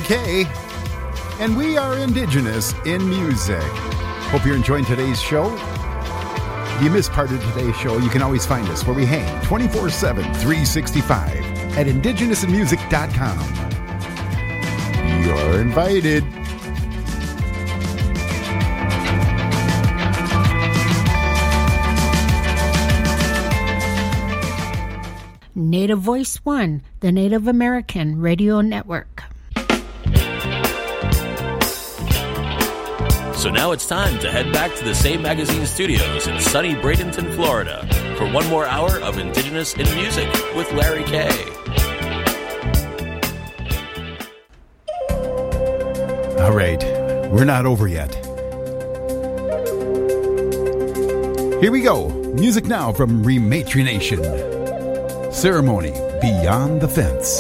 K, and we are Indigenous in Music. Hope you're enjoying today's show. If you missed part of today's show, you can always find us where we hang 24/7, 365 at indigenousinmusic.com. You're invited. Native Voice One, the Native American Radio Network. So now it's time to head back to the Same Magazine studios in sunny Bradenton, Florida, for one more hour of Indigenous in Music with Larry K. All right, we're not over yet. Here we go. Music now from Rematrination. Ceremony Beyond the Fence.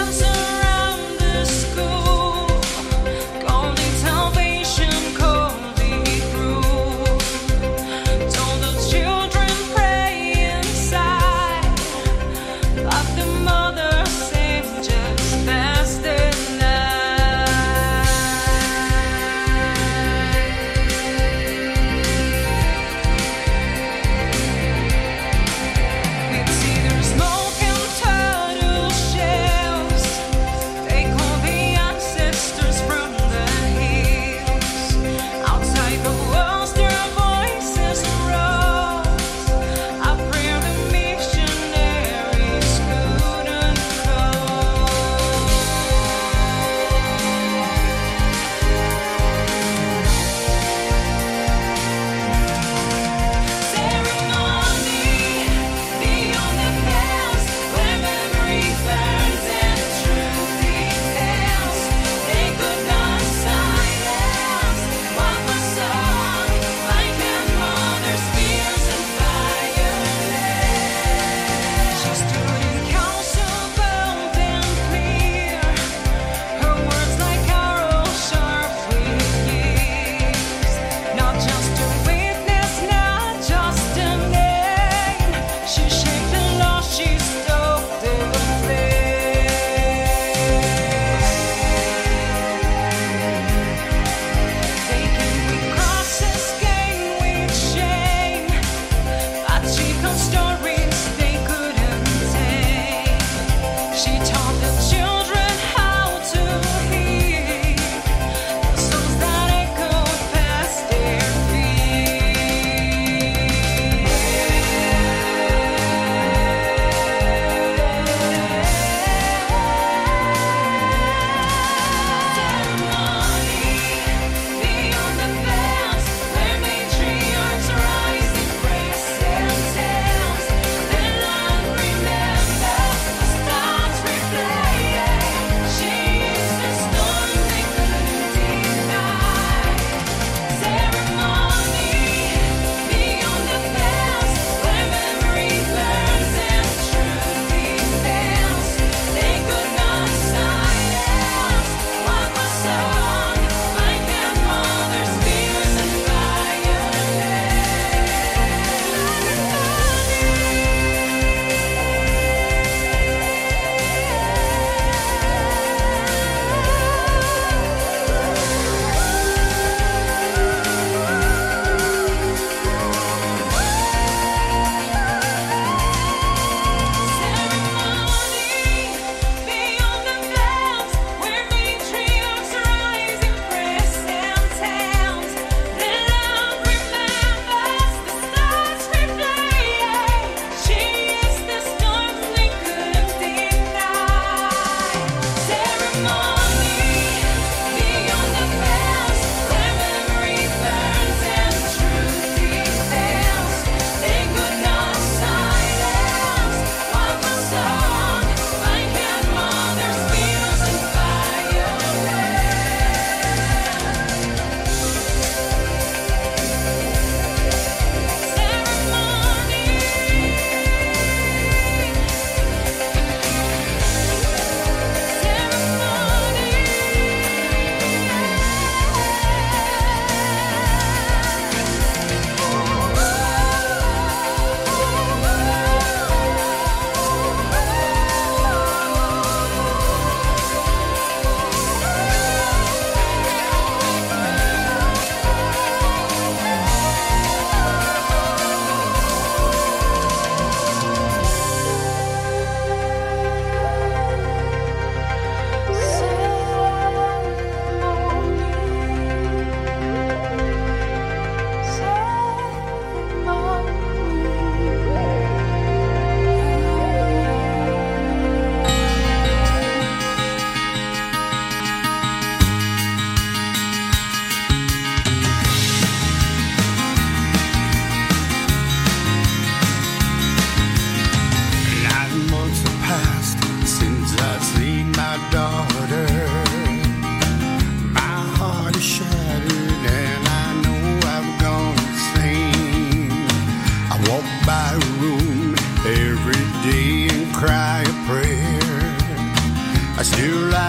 Salvation call.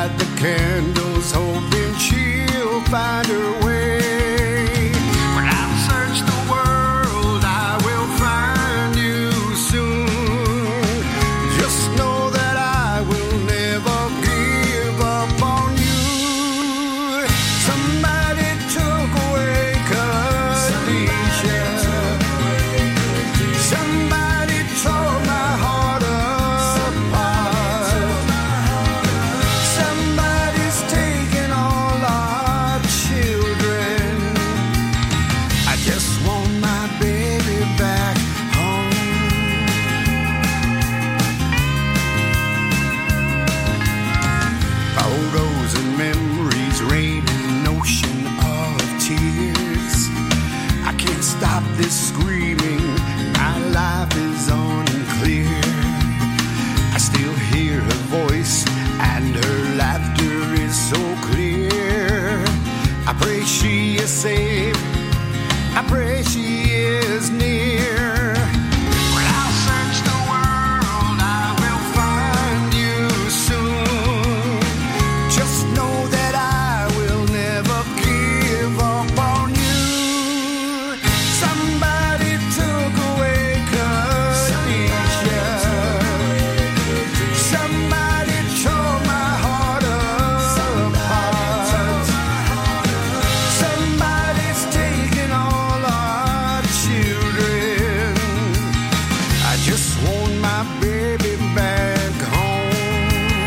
light the candles, hoping she'll find her way. When I've searched the world, I will find you soon. Just know that I will never give up on you. Somebody took away Khadijah. Somebody tore my heart apart. Somebody's taken all our children. I just want my baby back home. Photos and memories rain an ocean of tears. I can't stop this screaming. My life is unclear. I still hear her voice and her laughter is so clear. I pray she is safe. I pray she is near. When I search the world, I will find you soon. Just know that I will never give up on you. Somebody took away Khadijah. Somebody tore my heart apart. Somebody's taken all our children. I just want my baby back home.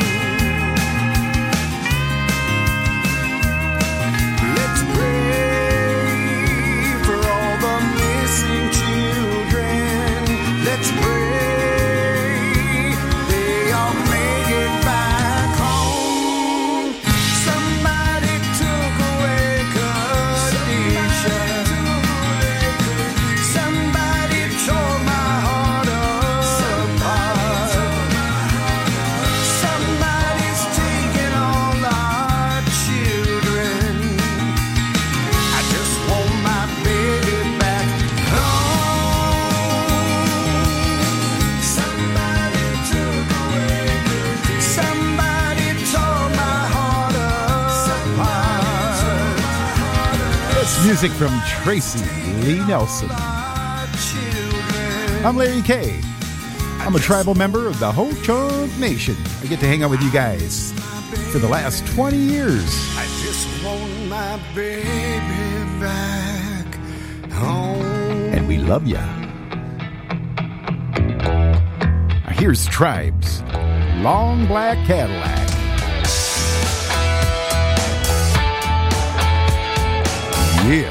Let's pray for all the missing children. Let's pray they all make it back home. Somebody took away Khadijah. Somebody tore my heart apart. Somebody's taken all our children. I just want my baby back home. Somebody took away. Somebody tore my heart apart. It's music from Tracy Lee Nelson. Our children. I'm Larry K. I'm a tribal member of the Ho-Chunk Nation. I get to hang out with you guys for the last 20 years. I just want my baby back home. And we love ya. Here's Tribes, Long Black Cadillac. Yeah.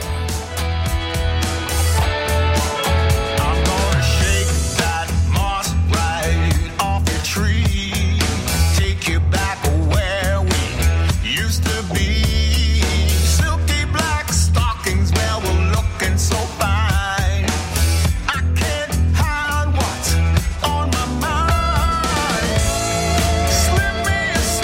I'm gonna shake that moss right off your tree. Take you back where we used to be. Silky black stockings, well, we're looking so fine. I can't hide what's on my mind. Slip me a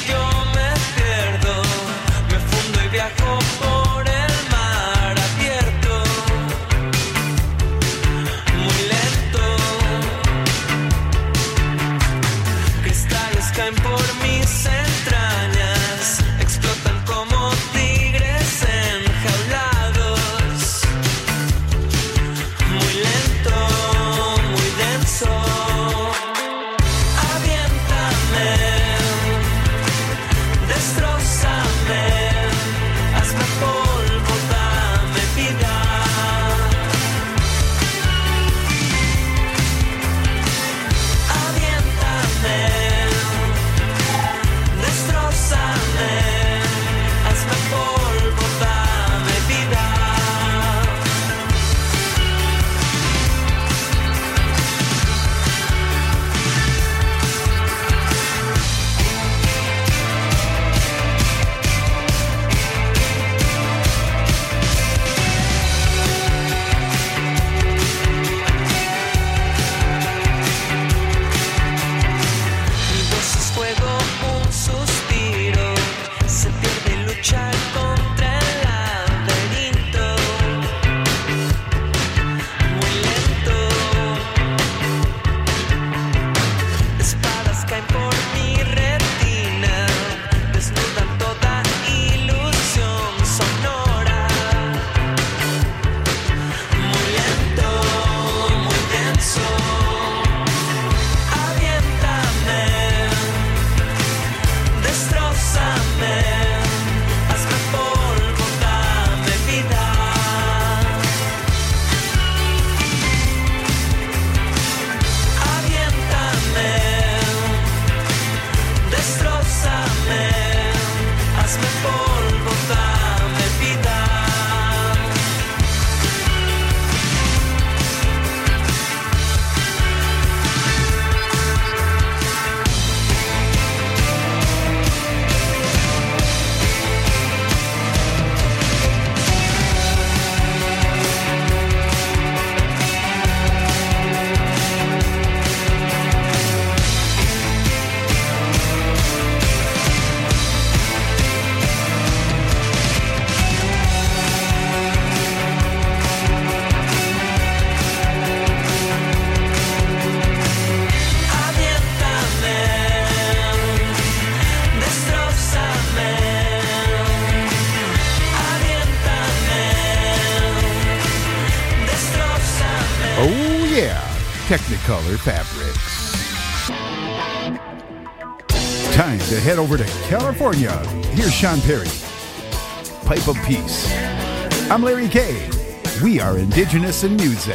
Technicolor Fabrics. Time to head over to California. Here's Sean Perry. Pipe of Peace. I'm Larry Kay. We are Indigenous in Music.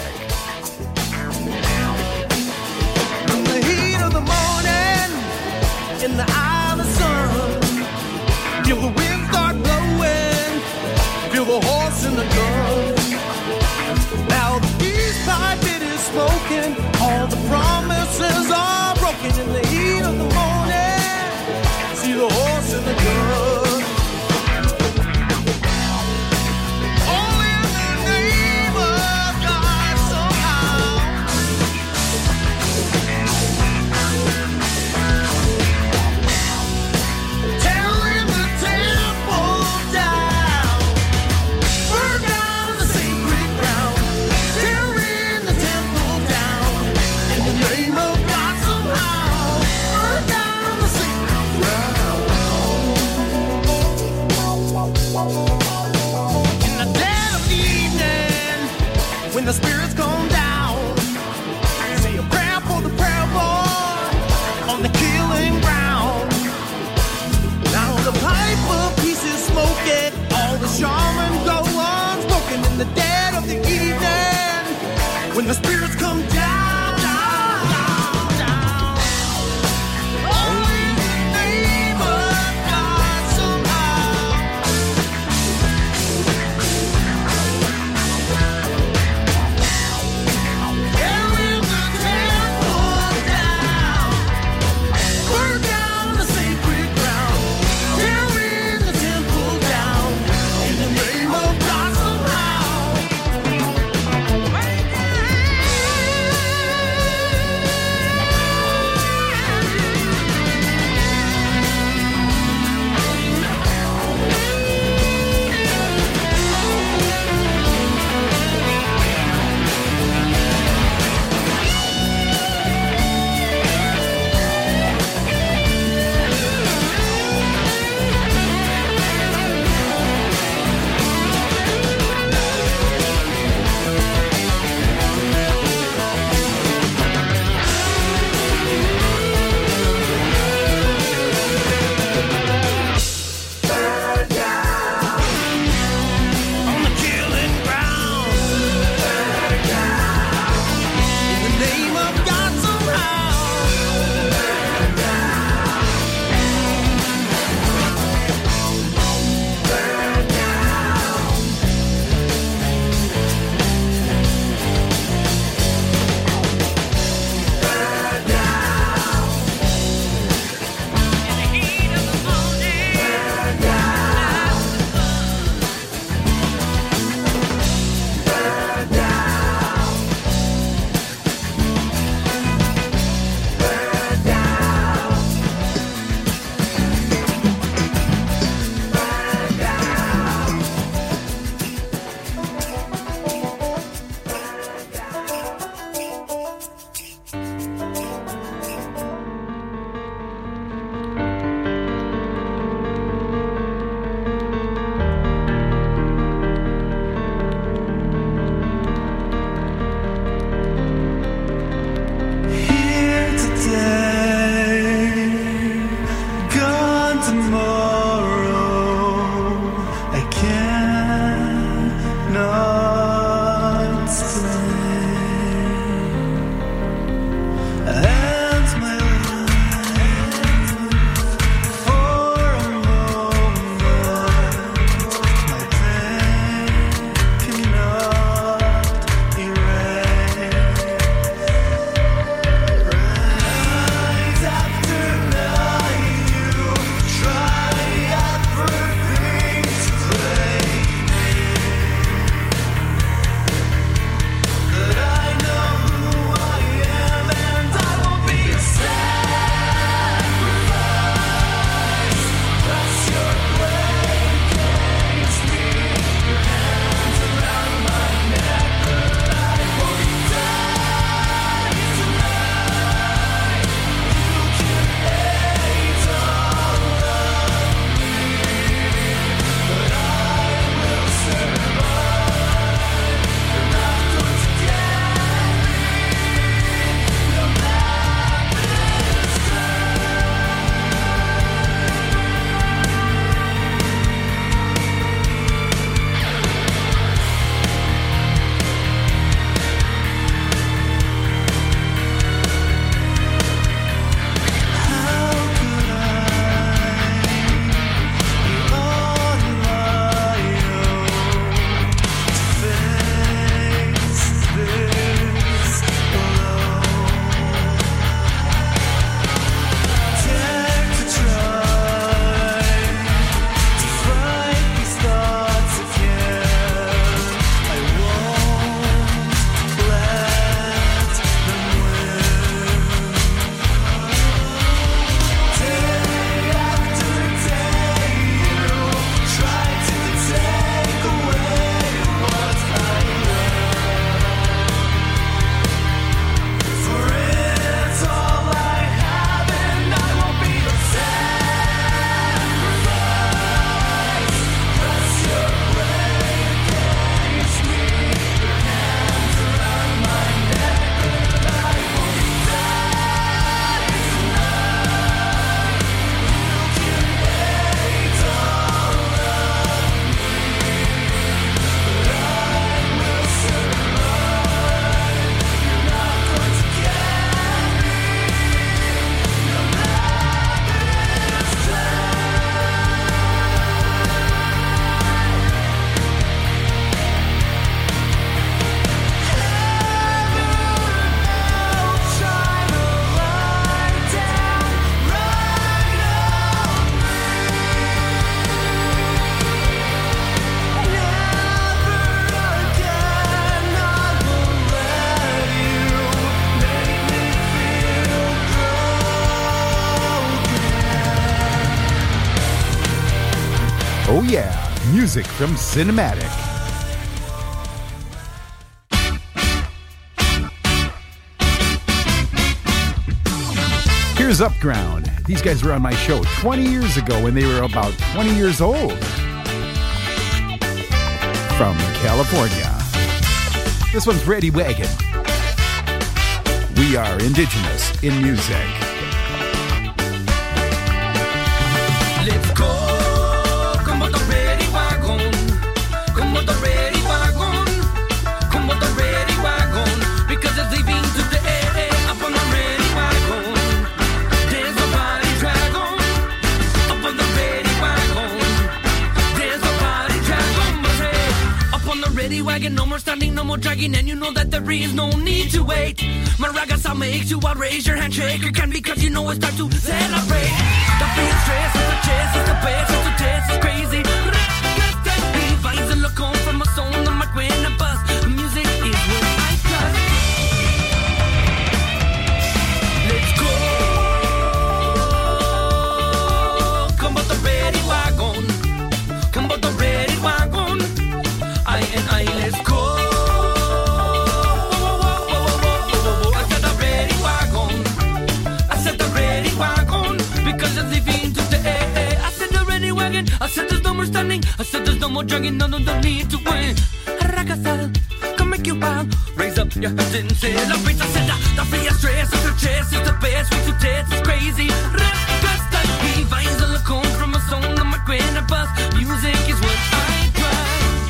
In the heat of the morning, in the eye of the sun, feel the wind start blowing, feel the horse in the gun. Now the peace pipe it is smoking, all the promises are broken. In the heat of the morning, see the horse in the gun. Tearing the temple down, burn down Oh yeah, music from Cinematic. Here's Upground. These guys were on my show 20 years ago when they were about 20 years old. From California. This one's Ready Wagon. We are indigenous in music. Let's go, como the ready wagon, como the ready wagon, como the ready wagon, because it's leaving today up on the ready wagon. There's a body dragon up on the ready wagon. There's a body dragon, up on the ready wagon. No more standing, no more dragging, and you know that there is no need to wait. Maracas, I'll make you out, raise your hand, shake your can, because you know it's time to celebrate. The feels stress, it's the chest, it's the best, it's the test, it's crazy. Vines and look on from a song on my queen and bus. Music is what I trust. Let's go. Come on the ready wagon. Come on the ready wagon. I and I, let's go. I said there's no more standing, I said there's no more dragging, no need to win. Ragazal, come make you wild, raise up your hands and celebrate. I said the free stress of your chest is the best way to dance, it's crazy. Ragazal, he vines on the cone from a song on my grand bus. Music is what I drive.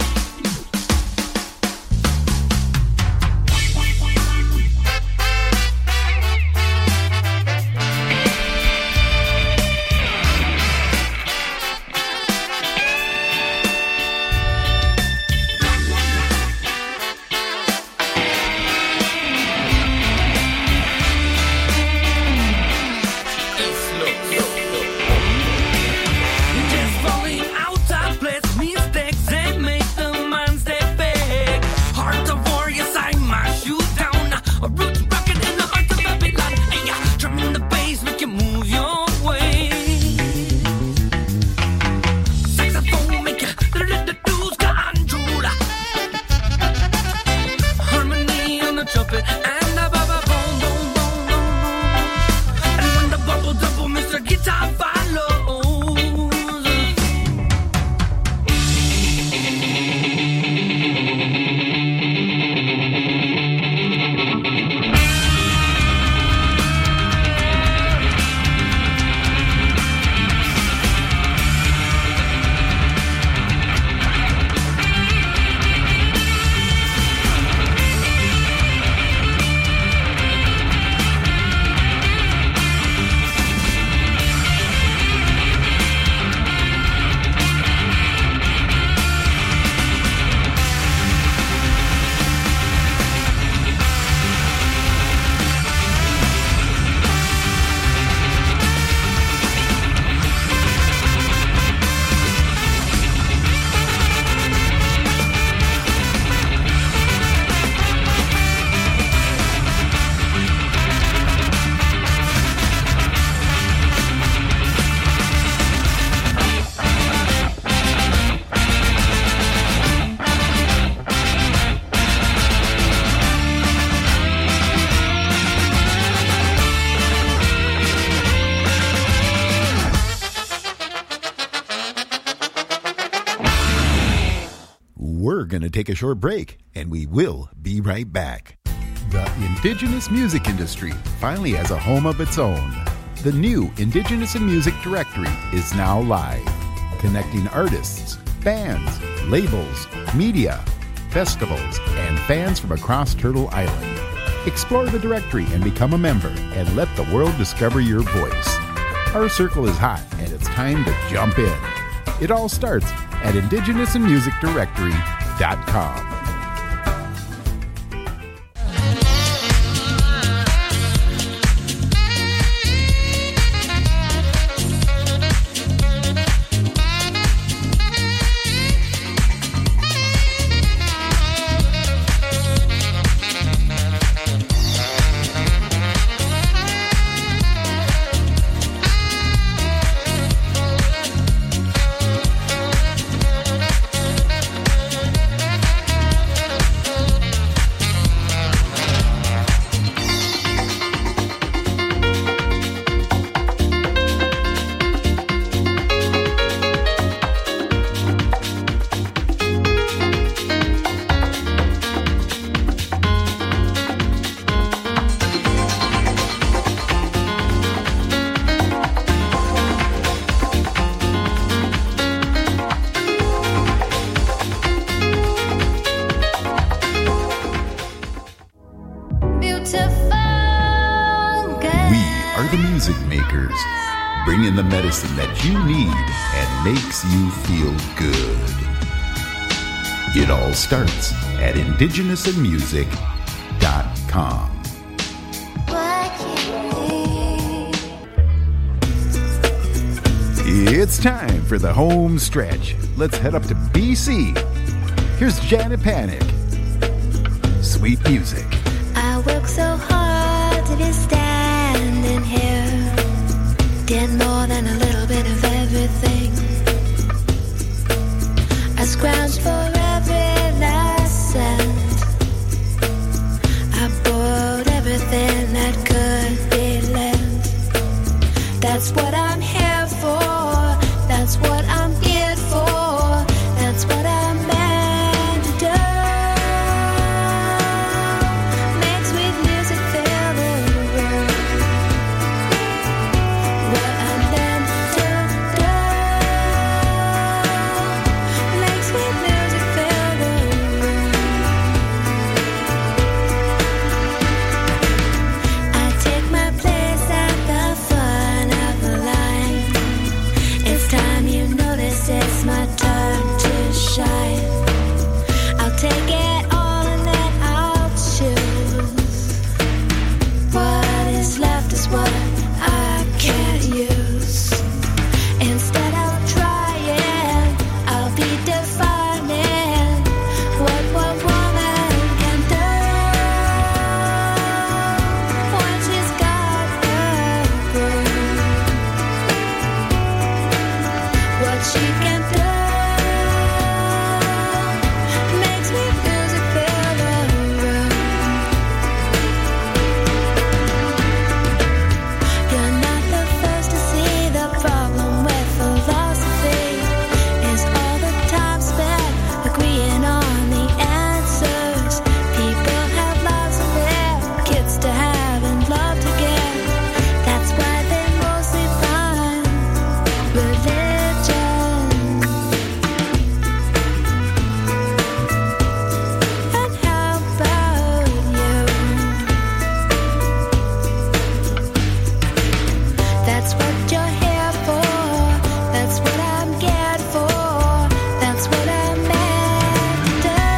Going to take a short break, and we will be right back. The indigenous music industry finally has a home of its own. The new Indigenous in Music directory is now live, connecting artists, bands, labels, media, festivals, and fans from across Turtle Island. Explore the directory and become a member, and let the world discover your voice. Our circle is hot, and it's time to jump in. It all starts at indigenousinmusicdirectory.com. doctors, bringing the medicine that you need and makes you feel good. It all starts at indigenousinmusic.com. It's time for the home stretch. Let's head up to BC. Here's Janet Panic. Sweet music. I work so hard to be standing here. Did more than a little bit of everything. I scrounged for every last cent. I borrowed everything that could be lent. That's what I'm here for. That's what I'm geared for. That's what I'm meant to do. Make sweet music fill the room. What I'm meant to do. Make sweet music fill the room. I take my place at the front of the line. It's time you notice it's my turn to shine. I'll take it all and then I'll choose. What is left is what I can't use. Instead of trying, I'll be defining what woman can do when she's got her groove. What she can do makes me music fill the room. You're not the first to see the problem with philosophy. Is all the time spent agreeing on the answers. People have lives to live, kids to have, and love to give. That's why they mostly find religion. And how about you? That's what you're here for. That's what I'm geared for. That's what I'm meant to do.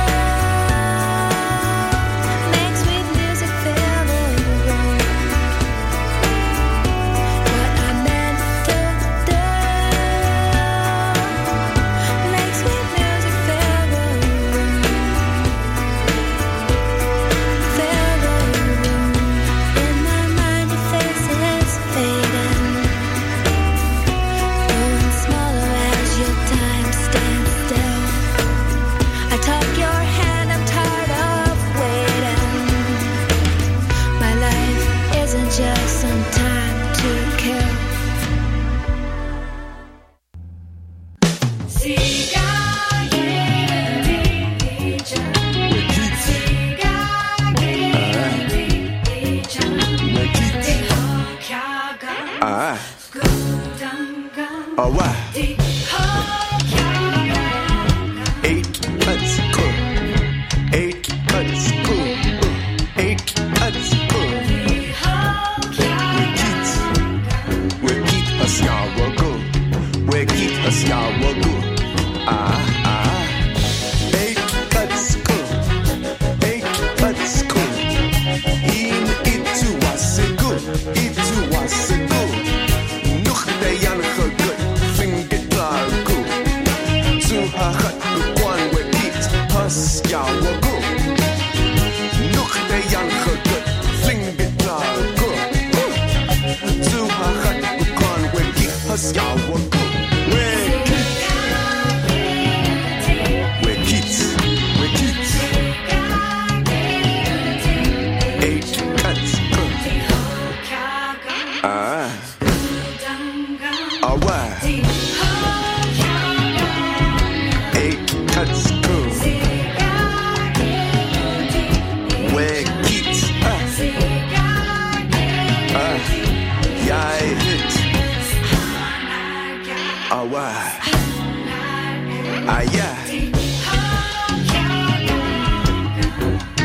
Make sweet music fill the room. What I'm meant to do. Make sweet music fill the room. Fill the room. In my mind your face is fading, growing smaller as your time stands still. I tuck your hand, I'm tired of waiting. My life isn't just some time to kill.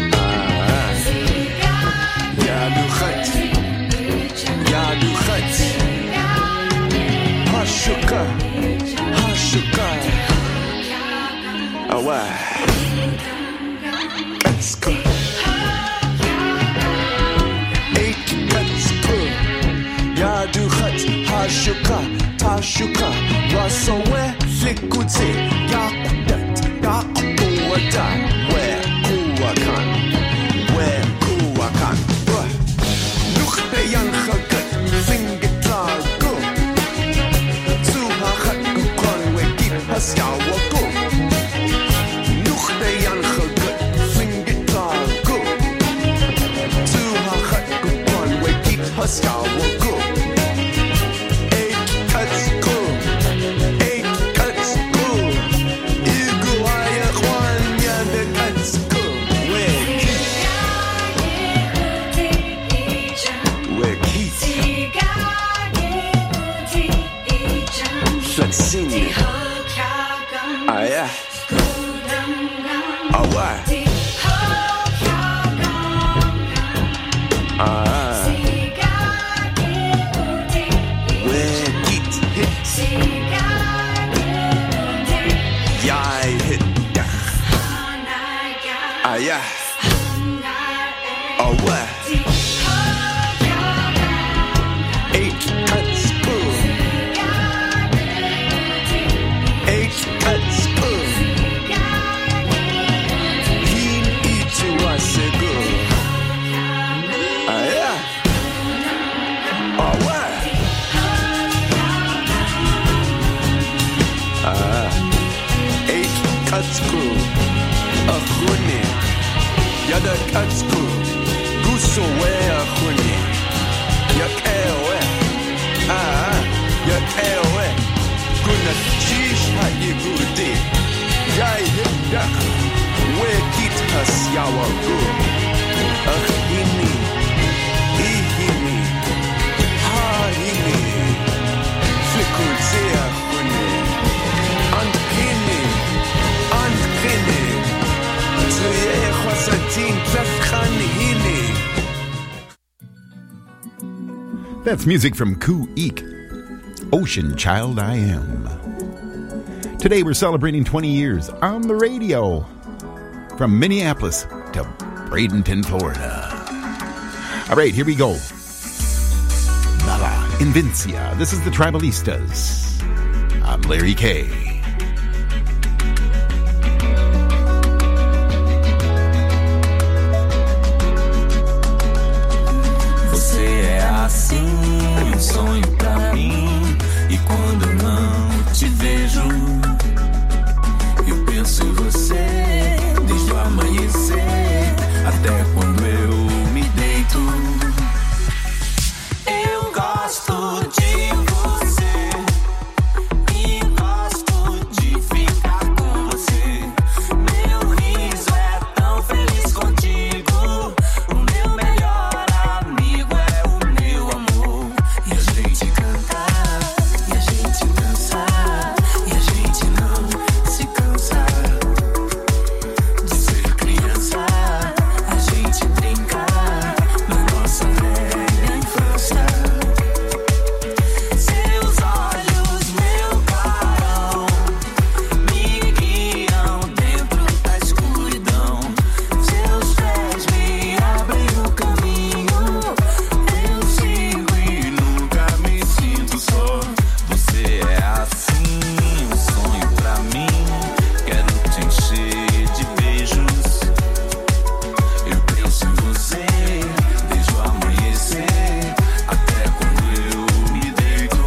Ja, du Gott. Hashuka, Hashuka. Awa. Let's go. Yadu Hut, Hashuka, Tashuka, Rasowe, Likute, Yakudat, Yakuwata, where Kuwakan, where Kuwakan. Look the young Hagat, finger go. Zuha Hat Gukon, we keep us Yawago. Look the young Hagat, finger go. Zuha Hat Gukon, we keep us Yawago. That's music from Ku-Eek, Ocean Child I Am. Today we're celebrating 20 years on the radio from Minneapolis to Bradenton, Florida. All right, here we go. Nala Invincia. This is the Tribalistas. I'm Larry K. Sonho pra mim, e quando eu não te vejo, eu penso em você desde o amanhecer até quando eu me deito. Eu gosto de você e gosto de ficar com você. Meu riso é tão feliz contigo. O meu melhor amigo é o meu amor. E a gente cantar, e a gente dançar, e a gente não se cansa de ser criança. A gente brincar na nossa velha infância. Seus olhos, meu clarão, me guiam dentro da escuridão. Seus pés me abrem o caminho. Eu sigo e nunca me sinto só. Você é assim, um sonho pra mim. Quero te encher de beijos. Eu penso em você desde o amanhecer até quando eu me deito.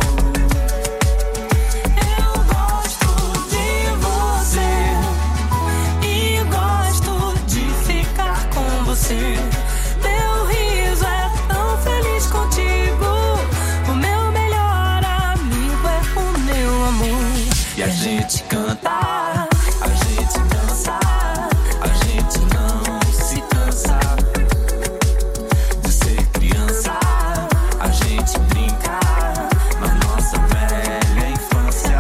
Eu gosto de você e gosto de ficar com você. Meu riso é tão feliz contigo. O meu melhor amigo é o meu amor. E a gente cantar, a gente dançar, a gente não se cansa de ser criança. A gente brincar na nossa velha infância.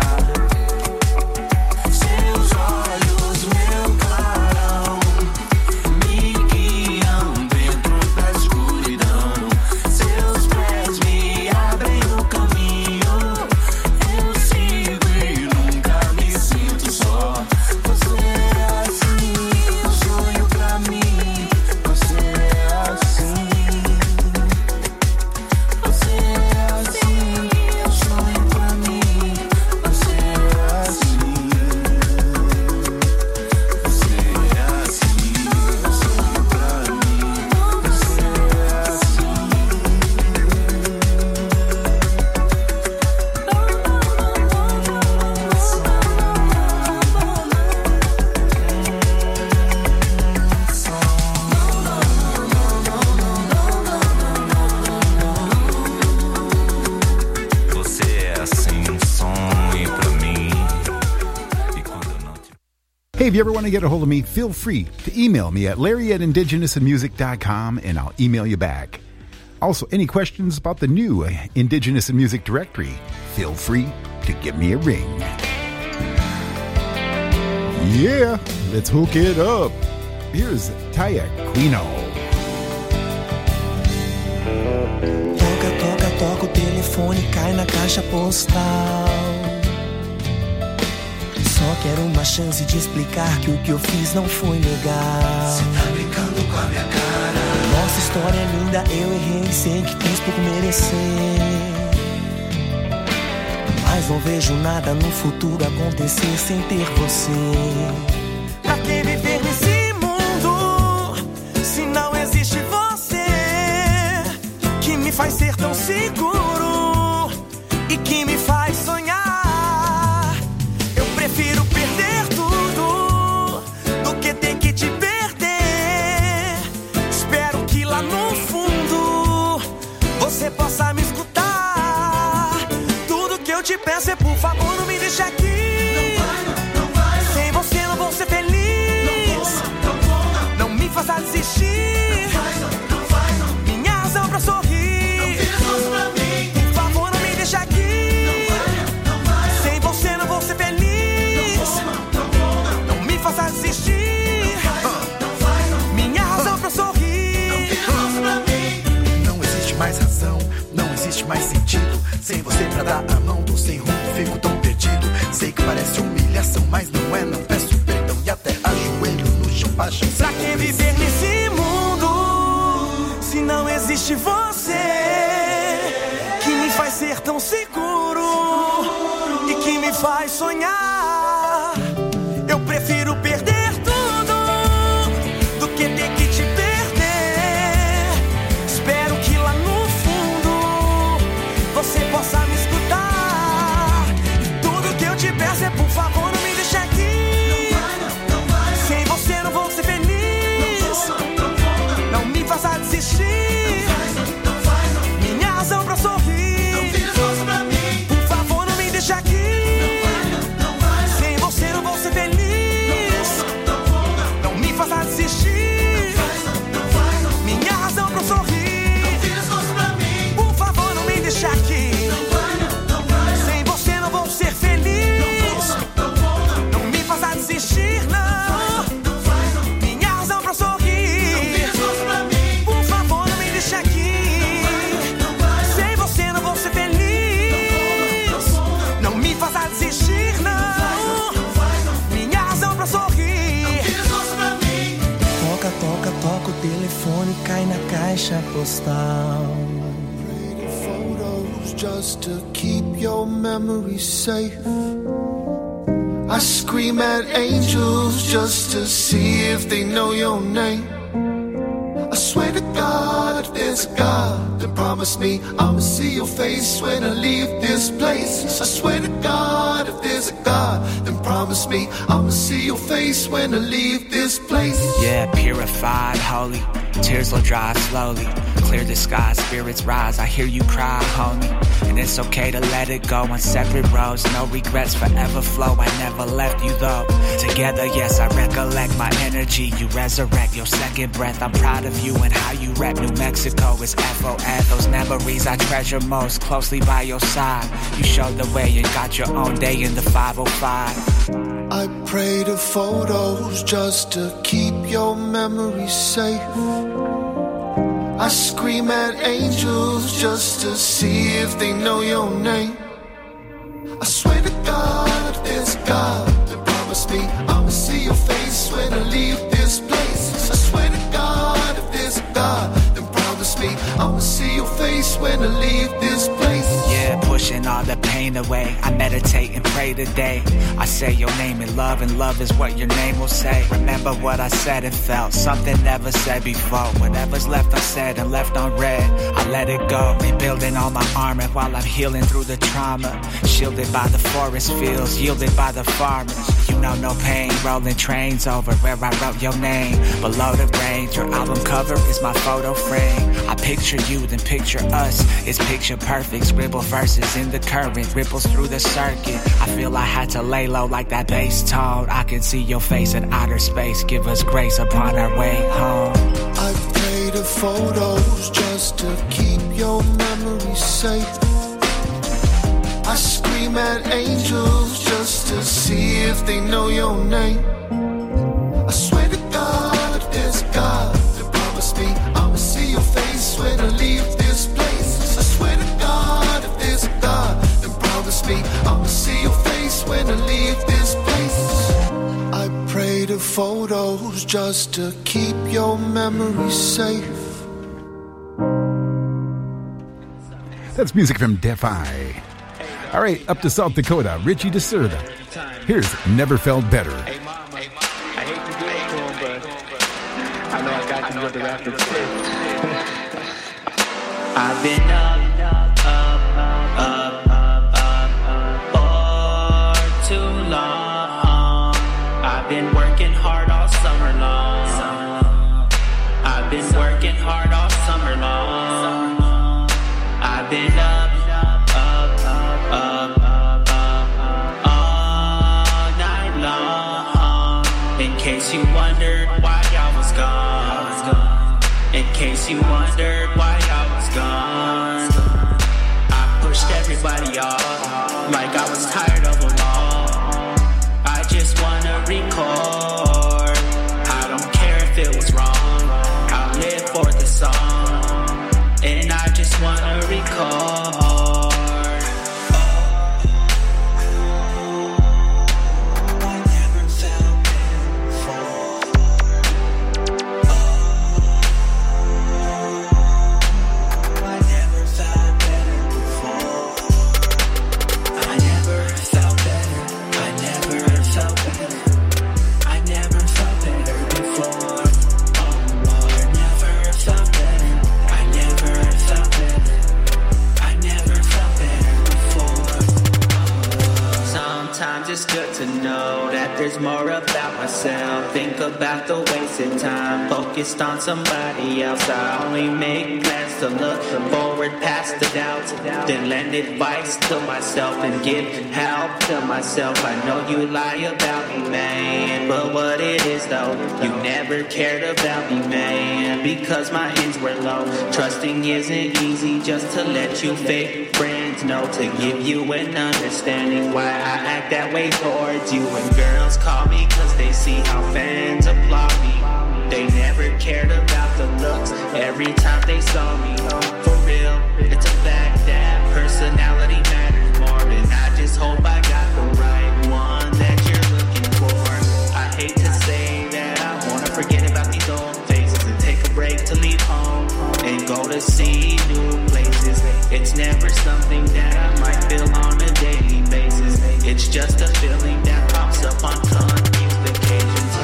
Seus olhos, meu clarão, me guiam dentro da escuridão. Seus pés me abrem o caminho. Eu Hey, if you ever want to get a hold of me, feel free to email me at larry@indigenousinmusic.com and I'll email you back. Also, any questions about the new Indigenous in Music directory, feel free to give me a ring. Yeah, let's hook it up. Here's Taya Quino. Toca o telefone, cai na caixa postal. Só quero uma chance de explicar que o que eu fiz não foi legal. Cê tá brincando com a minha cara. Nossa história é linda, eu errei, sei que fiz por merecer. Mas não vejo nada no futuro acontecer sem ter você. Pra que viver nesse mundo se não existe você? Que me faz ser tão seguro e que me faz sonhar. Prefiro perder tudo do que ter que te perder. Espero que lá no fundo você possa me escutar. Tudo que eu te peço é por favor não me deixe aqui. Não vai, sem você não vou ser feliz. Não me faça desistir. Não vai, minha razão pra sorrir. Não fiz isso pra mim. Por favor não me deixe aqui. Não vai, sem você não vou ser feliz. Faça desistir. Minha razão pra sorrir. Não existe mais razão, não existe mais sentido. Sem você pra dar a mão, tô sem rumo, fico tão perdido. Sei que parece humilhação, mas não é, não peço perdão. E até ajoelho no chão pra chance. Pra que viver nesse mundo se não existe você? Que me faz ser tão seguro e que me faz sonhar. Eu prefiro perder tudo do que ter que te perder. Espero que lá no fundo você possa me escutar. E tudo que eu te peço é por favor não me deixe aqui. Não vai, sem você não vou ser feliz. Não me faça desistir. Não vai, minha razão pra sorrir. Não fiz isso pra mim. Por favor não me deixe aqui. Não vai, sem você não vou ser feliz. Faça desistir. Minha razão pra sorrir. Não fiz isso pra mim. Por favor não me deixe aqui. Não vai, sem você não vou ser feliz. Não me faça desistir, não. Minha razão pra sorrir. Não fiz isso pra mim. Por favor não me deixe aqui. Sem você não vou ser feliz. Não me faça desistir, não. Minha razão pra sorrir. Toca o telefone, cai na caixa postal. Pretty photos just to keep your memory safe. I scream at angels just to see if they know your name. I swear to God, if there's a God, then promise me I'ma see your face when I leave this place. I swear to God, if there's a God, then promise me I'ma see your face when I leave this place. Yeah, purified, holy, tears will dry slowly. Clear the sky, spirits rise, I hear you cry, homie. And it's okay to let it go on separate roads. No regrets, forever flow, I never left you though. Together, yes, I recollect my energy. You resurrect your second breath. I'm proud of you and how you rep New Mexico is FOF. Those memories I treasure most, closely by your side. You showed the way and got your own day in the 505. I pray to photos just to keep your memory safe. I scream at angels just to see if they know your name. I swear to God, if there's a God, then promise me I'ma see your face when I leave this place. I swear to God, if there's a God, then promise me I'ma see your face when I leave this place. Yeah, pushing all the pain away. I meditate and pray today. I say your name in love, and love is what your name will say. Remember what I said and felt, something never said before. Whatever's left unsaid and left unread, I let it go. Rebuilding all my armor while I'm healing through the trauma. Shielded by the forest fields, yielded by the farmers. you know no pain. Rolling trains over where I wrote your name. Below the range, your album cover is my photo frame. I picture you, then picture us. It's picture perfect. Scribble verses in the current, ripples through the circuit. I feel I had to lay low like that bass tone. I can see your face in outer space. Give us grace upon our way home. I pray to photos just to keep your memory safe. I scream at angels just to see if they know your name. I swear to God, if there's God, then promise me I'ma see your face when I leave this place. I swear to God, if there's God, then promise me I'ma see your face when I leave this place. I pray to photos just to keep your memory safe. That's music from Defy. All right, up to South Dakota, Richie DeSerda. Here's Never Felt Better. Hey, Mom, I hate to do it to him, but I know I got you with the rapid shit. I've been up for too long. I've been working hard all summer long. I've been working hard all summer long. I've been up all night long. In case you wondered why I was gone. In case you wondered why I was gone. I pushed everybody off like I was tired of them all. I just wanna record. I don't care if it was wrong. I'll live for the song. And I just wanna record. It's good to know that there's more about myself. Think about the wasted time focused on somebody else. I only make plans to look forward past the doubts, then lend advice to myself and give help to myself. I know you lie about me, man, but what it is though, you never cared about me, man, because my ends were low. Trusting isn't easy, just to let you fake friends know, to give you an understanding why I act that way towards you. And girls call me cause they see how fans applaud me. They never cared about the looks every time they saw me. For real, it's a fact that personality matters more. And I just hope I got the right one that you're looking for. I hate to say that I wanna forget about these old faces and take a break to leave home and go to see new places. It's never something that I might feel on a daily basis. It's just a feeling that pops up on confused occasions.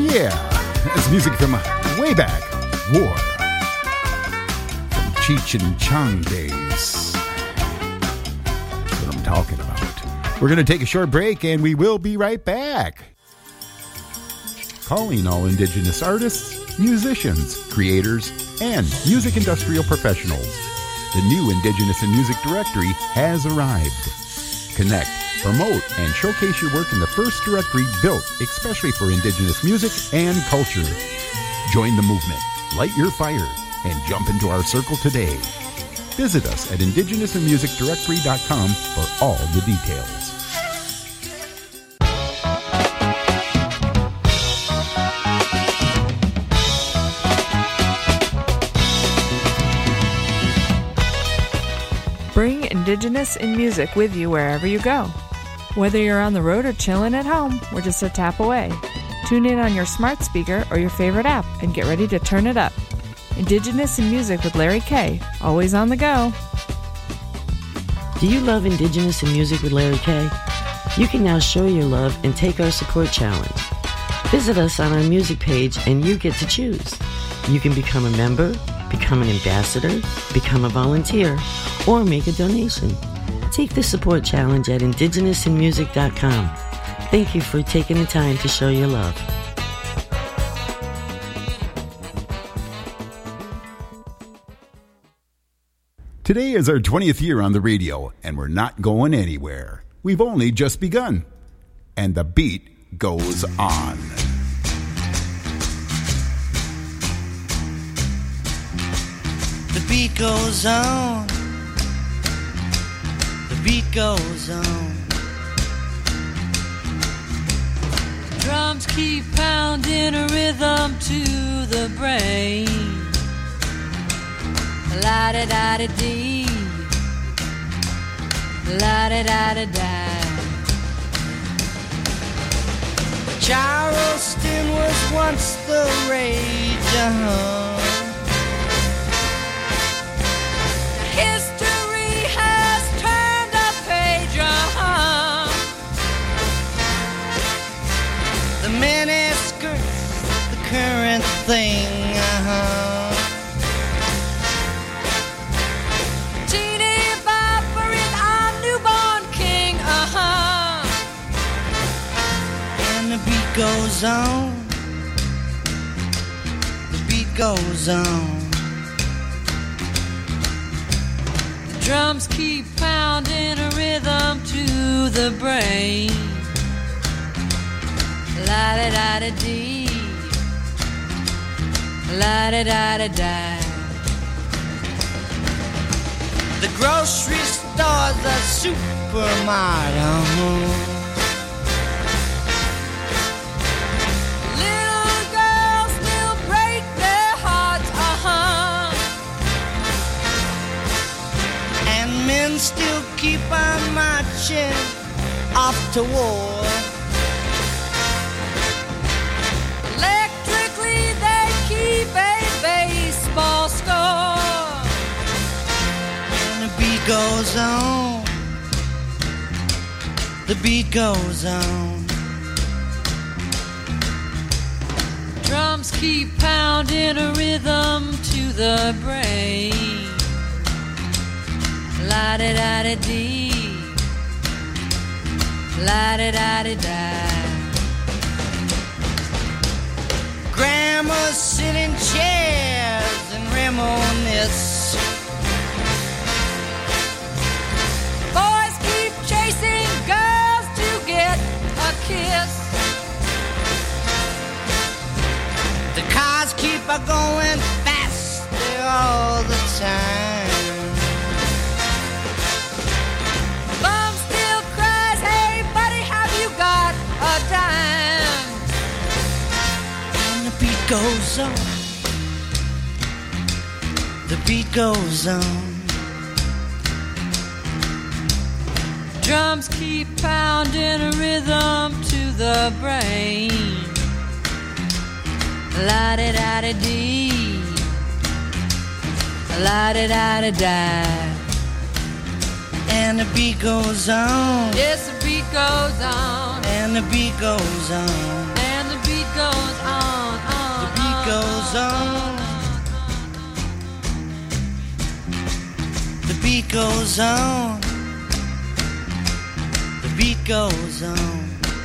Yeah, it's music from way back. War. From Cheech and Chong days. That's what I'm talking about. We're going to take a short break and we will be right back. Calling all Indigenous artists, musicians, creators, and music industrial professionals. The new Indigenous in Music directory has arrived. Connect, promote, and showcase your work in the first directory built especially for Indigenous music and culture. Join the movement, light your fire, and jump into our circle today. Visit us at indigenousinmusicdirectory.com for all the details. Bring Indigenous in Music with you wherever you go. Whether you're on the road or chilling at home, we're just a tap away. Tune in on your smart speaker or your favorite app and get ready to turn it up. Indigenous in Music with Larry K. Always on the go. Do you love Indigenous in Music with Larry K? You can now show your love and take our support challenge. Visit us on our music page and you get to choose. You can become a member, become an ambassador, become a volunteer, or make a donation. Take the support challenge at indigenousinmusic.com. Thank you for taking the time to show your love. Today is our 20th year on the radio, and we're not going anywhere. We've only just begun. And the beat goes on. The beat goes on. The beat goes on. Drums keep pounding a rhythm to the brain. La-da-da-da-dee, la-da-da-da-da. Charleston was once the rage, History has turned a page, The miniskirt's the current thing, Teeny Bopper is our newborn king, And the beat goes on. The beat goes on. Drums keep pounding a rhythm to the brain. La-da-da-da-dee, la-da-da-da-da. The grocery store's a supermarket. Little girls still break their hearts, And men still keep on marching off to war. Electrically they keep a baseball score. And the beat goes on. The beat goes on. Drums keep pounding a rhythm to the brain. La-da-da-da-dee, la-da-da-da-da. Grandmas sit in chairs and reminisce. Boys keep chasing girls to get a kiss. The cars keep a going faster all the time. Mom still cries, hey buddy, have you got a dime? And the beat goes on. The beat goes on. Drums keep pounding a rhythm to the brain. La-da-da-da-dee, la-da-da-da-da. And the beat goes on. Yes, the beat goes on. And the beat goes on. And the beat goes on. beat goes on. The beat goes on.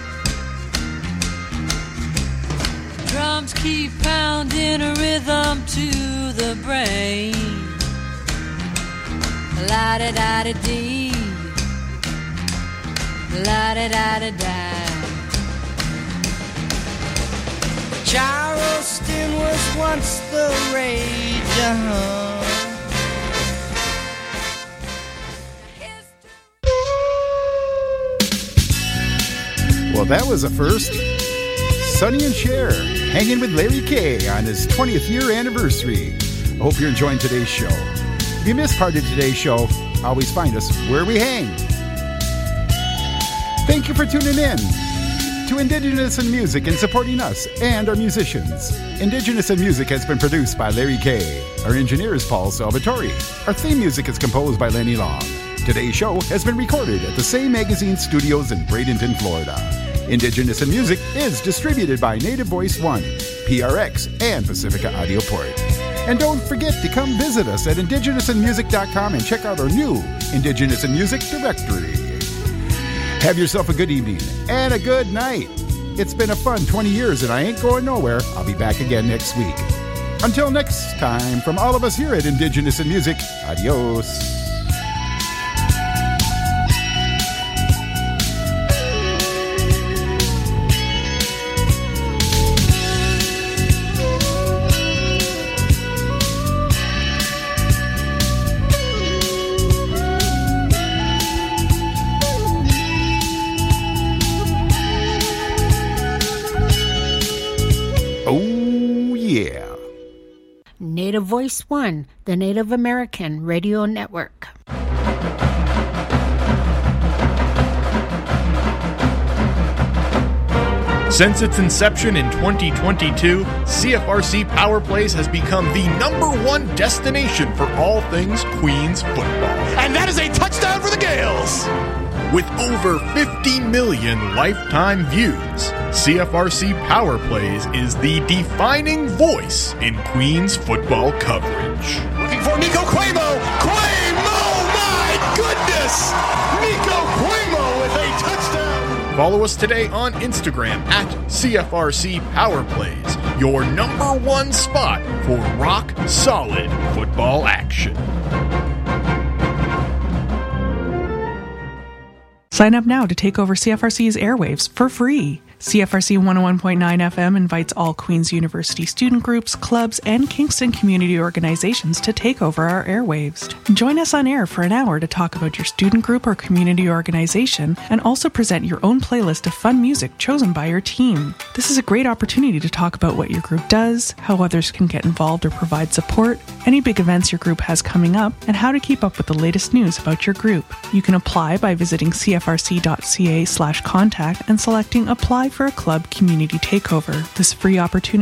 Drums keep pounding a rhythm to the brain. La-da-da-da-dee, la-da-da-da-da. Charleston was once the rage, Well, that was a first. Sonny and Cher hanging with Larry K on his 20th year anniversary. I hope you're enjoying today's show. If you missed part of today's show, always find us where we hang. Thank you for tuning in to Indigenous in Music and supporting us and our musicians. Indigenous in Music has been produced by Larry K. Our engineer is Paul Salvatore. Our theme music is composed by Lenny Long. Today's show has been recorded at the Same Magazine Studios in Bradenton, Florida. Indigenous in Music is distributed by Native Voice One, PRX, and Pacifica Audio Port. And don't forget to come visit us at indigenousinmusic.com and check out our new Indigenous in Music directory. Have yourself a good evening and a good night. It's been a fun 20 years and I ain't going nowhere. I'll be back again next week. Until next time, from all of us here at Indigenous in Music, adios. Native Voice One, the Native American Radio Network. Since its inception in 2022, CFRC Power Plays has become the #1 destination for all things Queens football. And that is a touchdown for the Gales! With over 50 million lifetime views, CFRC Power Plays is the defining voice in Queens football coverage. Looking for Nico Cuomo! Cuomo! My goodness! Nico Cuomo with a touchdown! Follow us today on Instagram at CFRC Power Plays, your #1 spot for rock solid football action. Sign up now to take over CFRC's airwaves for free. CFRC 101.9 FM invites all Queen's University student groups, clubs, and Kingston community organizations to take over our airwaves. Join us on air for an hour to talk about your student group or community organization and also present your own playlist of fun music chosen by your team. This is a great opportunity to talk about what your group does, how others can get involved or provide support, any big events your group has coming up, and how to keep up with the latest news about your group. You can apply by visiting cfrc.ca/contact and selecting Apply for a Club Community Takeover. This free opportunity